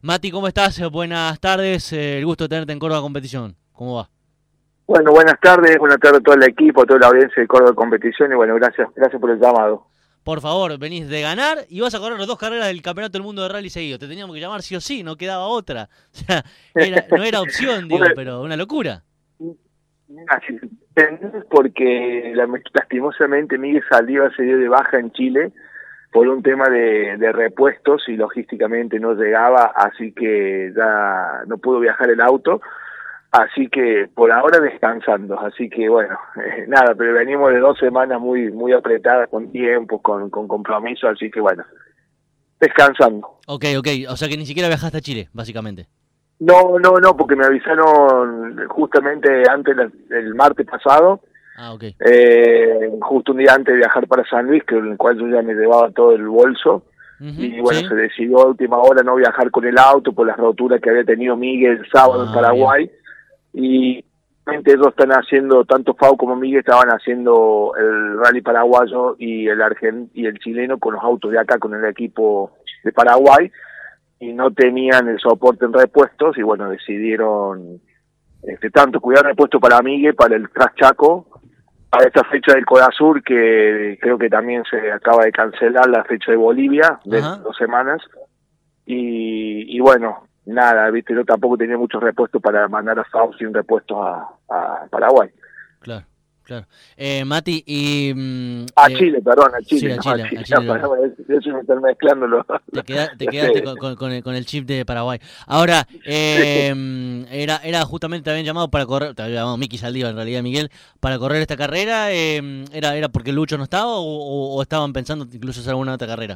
Mati, ¿cómo estás? Buenas tardes, el gusto de tenerte en Córdoba Competición. ¿Cómo va? Bueno, buenas tardes a todo el equipo, a toda la audiencia de Córdoba Competición y bueno, gracias por el llamado. Por favor, venís de ganar y vas a correr las 2 carreras del Campeonato del Mundo de Rally seguido. Te teníamos que llamar sí o sí, no quedaba otra. O sea, no era opción, digo, Bueno, pero una locura. así, porque lastimosamente Miguel Saldívar se dio de baja en Chile por un tema de repuestos y logísticamente no llegaba, así que ya no pudo viajar el auto. Así que por ahora descansando, así que bueno, nada, pero venimos de 2 semanas muy apretadas con tiempos, con compromiso, así que bueno, descansando. Ok, o sea que ni siquiera viajaste a Chile, básicamente. No, porque me avisaron justamente antes el martes pasado, Ah, ok. justo un día antes de viajar para San Luis, que en el cual yo ya me llevaba todo el bolso, Ujú, y bueno, ¿sí? se decidió a última hora no viajar con el auto por las roturas que había tenido Miguel el sábado en Ah, bien. Paraguay, y ellos están haciendo, tanto Fau como Miguel estaban haciendo el rally paraguayo y y el chileno con los autos de acá, con el equipo de Paraguay, y no tenían el soporte en repuestos, y bueno, decidieron tanto cuidar repuesto para Miguel, para el Tras Chaco, para esta fecha del Codasur, que creo que también se acaba de cancelar la fecha de Bolivia, de Ajá, 2 semanas, y bueno, nada, viste, yo tampoco tenía muchos repuestos para mandar a Fau sin repuestos a Paraguay. claro, claro. Mati, y... A Chile, perdón, a sí, Chile, a no a Chile, Chile, a Chile. eso me están mezclando Te los quedaste sedes. con el chip de Paraguay. Ahora, Sí. era justamente, te habían llamado para correr, te había llamado Miki Saldívar en realidad, Miguel, para correr esta carrera. ¿Era porque Lucho no estaba o estaban pensando incluso hacer alguna otra carrera?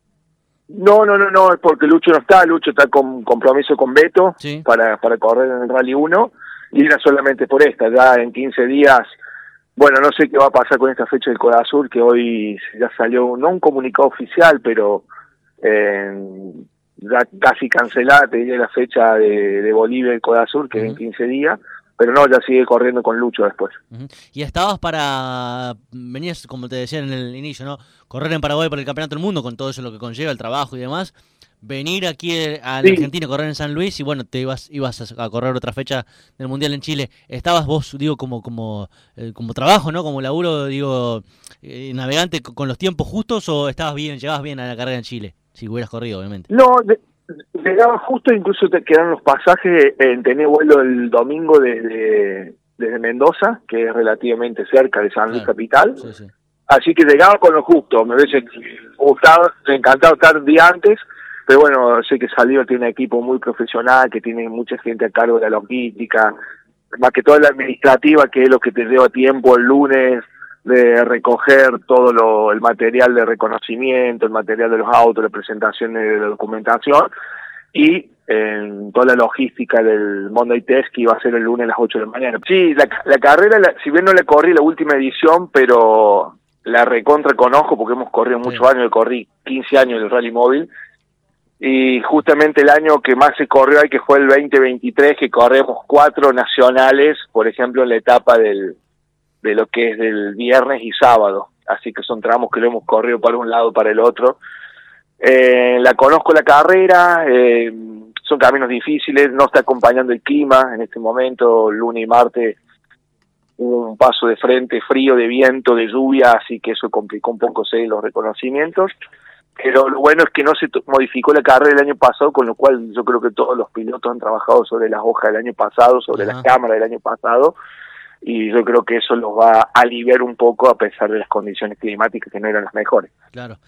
No, es porque Lucho está con compromiso con Beto Sí, para correr en el Rally 1 y era solamente por esta, ya en 15 días, bueno, no sé qué va a pasar con esta fecha del Codasur, que hoy ya salió, no un comunicado oficial, pero eh, ya casi cancelada, te diría la fecha de Bolivia y Codasur, que es en ujú, 15 días, pero no, ya sigue corriendo con Lucho después. ujú. Y estabas venías, como te decía en el inicio, ¿no? Correr en Paraguay por el Campeonato del Mundo, con todo eso lo que conlleva, el trabajo y demás. Venir aquí a la Sí, Argentina, correr en San Luis y bueno, ibas a correr otra fecha del Mundial en Chile. ¿Estabas vos, digo, como trabajo, ¿no? Como laburo, digo, navegante con los tiempos justos o llegabas bien a la carrera en Chile? Si hubieras corrido, obviamente. no, llegaba justo, incluso te quedan los pasajes, tenía vuelo el domingo desde Mendoza, que es relativamente cerca de San Luis Claro, Capital, sí, sí. así que llegaba con lo justo, me hubiese gustado, encantado estar un día antes, pero bueno, sé que Saliva tiene un equipo muy profesional, que tiene mucha gente a cargo de la logística, más que toda la administrativa, que es lo que te lleva tiempo el lunes, de recoger el material de reconocimiento, el material de los autos, la presentación de la documentación, y toda la logística del Monday Test que iba a ser el lunes a las 8 de la mañana. Sí, la carrera, si bien no la corrí la última edición, pero la recontra conozco porque hemos corrido Sí. muchos años, yo corrí 15 años del rally móvil, y justamente el año que más se corrió ahí, que fue el 2023, que corremos 4 nacionales, por ejemplo, en la etapa de lo que es del viernes y sábado, así que son tramos que lo hemos corrido para un lado, para el otro. La conozco la carrera, son caminos difíciles, no está acompañando el clima en este momento, lunes y martes hubo un paso de frente frío, de viento, de lluvia, así que eso complicó un poco los reconocimientos, pero lo bueno es que no se modificó la carrera el año pasado, con lo cual yo creo que todos los pilotos han trabajado sobre las hojas del año pasado, sobre las Ajá. cámaras del año pasado, y yo creo que eso los va a aliviar un poco a pesar de las condiciones climáticas que no eran las mejores. Claro.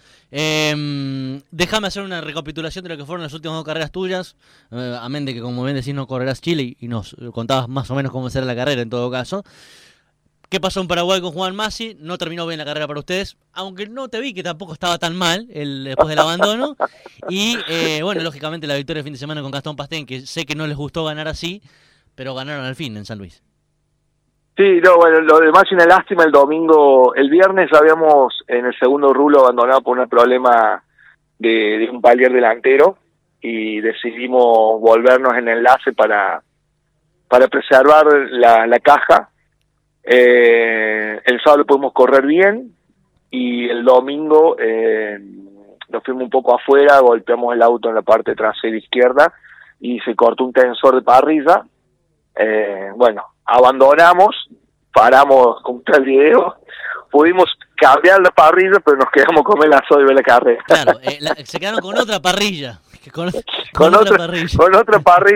Déjame hacer una recapitulación de lo que fueron las últimas 2 carreras tuyas. Amén de que, como bien decís, no correrás Chile y nos contabas más o menos cómo será la carrera en todo caso. ¿Qué pasó en Paraguay con Juan Masi? No terminó bien la carrera para ustedes, aunque no te vi que tampoco estaba tan mal después del abandono. Y bueno, lógicamente la victoria de fin de semana con Gastón Pastén, que sé que no les gustó ganar así, pero ganaron al fin en San Luis. Sí, no, bueno, lo demás es una lástima el domingo. El viernes habíamos en el segundo rulo abandonado por un problema de un palier delantero y decidimos volvernos en enlace para preservar la caja. El sábado pudimos correr bien y el domingo nos fuimos un poco afuera, golpeamos el auto en la parte trasera izquierda y se cortó un tensor de parrilla. Bueno, abandonamos, paramos con el video, pudimos cambiar la parrilla, pero nos quedamos con el asado de la carrera. Claro, se quedaron con otra parrilla. Con otra parrilla. Con otra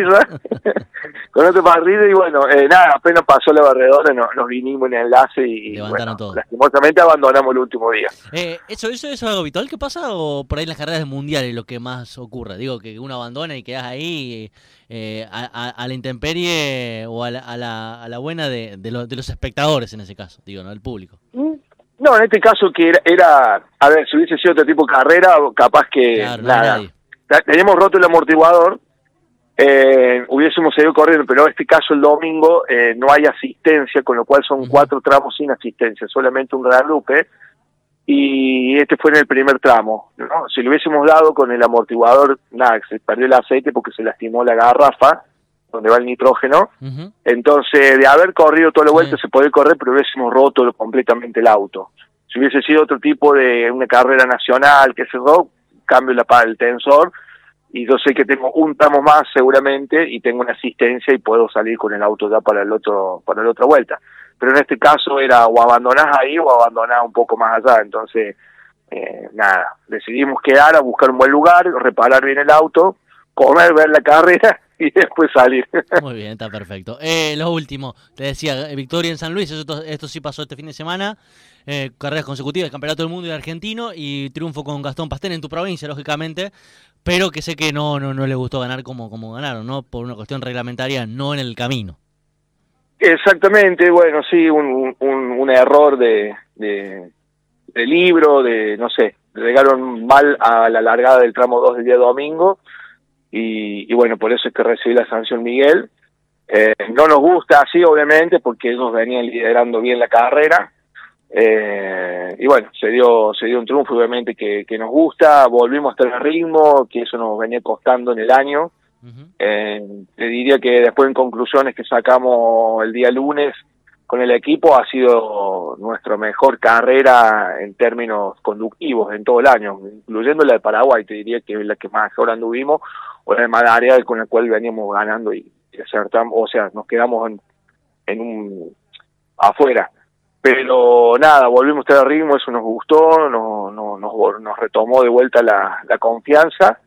parrilla y bueno, nada, apenas pasó la barredora, nos vinimos en enlace y levantaron bueno, todo. Lastimosamente abandonamos el último día. ¿Eso es algo habitual que pasa o por ahí en las carreras mundiales lo que más ocurre? Digo, que uno abandona y quedas ahí a la intemperie o a la buena de los espectadores en ese caso, digo, no del público. No, en este caso que era a ver, si hubiese sido otro tipo de carrera, capaz que claro, no nada. Nadie. Teníamos roto el amortiguador, hubiésemos seguido corriendo, pero en este caso el domingo no hay asistencia, con lo cual son 4 tramos sin asistencia, solamente un reagrupe, y este fue en el primer tramo, ¿no? Si lo hubiésemos dado con el amortiguador, nada, se perdió el aceite porque se lastimó la garrafa, donde va el nitrógeno, entonces de haber corrido toda la vuelta se podía correr, pero hubiésemos roto completamente el auto. Si hubiese sido otro tipo de una carrera nacional que cerró, cambio el tensor y yo sé que tengo un tramo más seguramente y tengo una asistencia y puedo salir con el auto ya para la otra vuelta, pero en este caso era o abandonás ahí o abandonás un poco más allá, entonces nada, decidimos quedar a buscar un buen lugar, reparar bien el auto, comer, ver la carrera y después salir. Muy bien, está perfecto. Lo último, te decía, victoria en San Luis, esto sí pasó este fin de semana, carreras consecutivas, Campeonato del Mundo y argentino, y triunfo con Gastón Pastén en tu provincia, lógicamente, pero que sé que no le gustó ganar como ganaron, ¿no? Por una cuestión reglamentaria, no en el camino. Exactamente, bueno, sí, un error de libro, no sé, llegaron mal a la largada del tramo 2 del día domingo, y bueno, por eso es que recibí la sanción Miguel. No nos gusta así, obviamente, porque ellos venían liderando bien la carrera, y bueno, se dio un triunfo, obviamente, que nos gusta, volvimos a estar en ritmo, que eso nos venía costando en el año. Te diría que después en conclusiones que sacamos el día lunes con el equipo ha sido nuestra mejor carrera en términos conductivos en todo el año, incluyendo la de Paraguay, te diría que es la que más ahora anduvimos, o la de Madariaga con la cual veníamos ganando y acertamos, o sea, nos quedamos en un afuera. Pero nada, volvimos a estar al ritmo, eso nos gustó, nos retomó de vuelta la confianza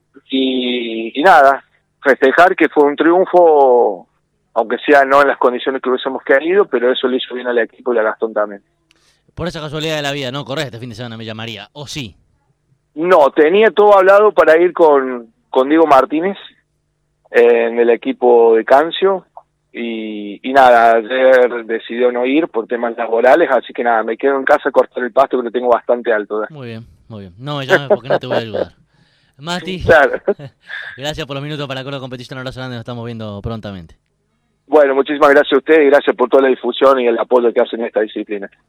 y nada, festejar que fue un triunfo, aunque sea no en las condiciones que hubiésemos querido, pero eso le hizo bien al equipo y a Gastón también. Por esa casualidad de la vida, ¿no? Corres este fin de semana, me llamaría, ¿o sí? No, tenía todo hablado para ir con Diego Martínez en el equipo de Cancio y nada, ayer decidió no ir por temas laborales, así que nada, me quedo en casa a cortar el pasto que lo tengo bastante alto. Muy bien, muy bien. No me llames porque no te voy a ayudar. Mati, claro. Gracias por los minutos para Colo Competition, abrazo grande, nos estamos viendo prontamente. Bueno, muchísimas gracias a ustedes y gracias por toda la difusión y el apoyo que hacen en esta disciplina.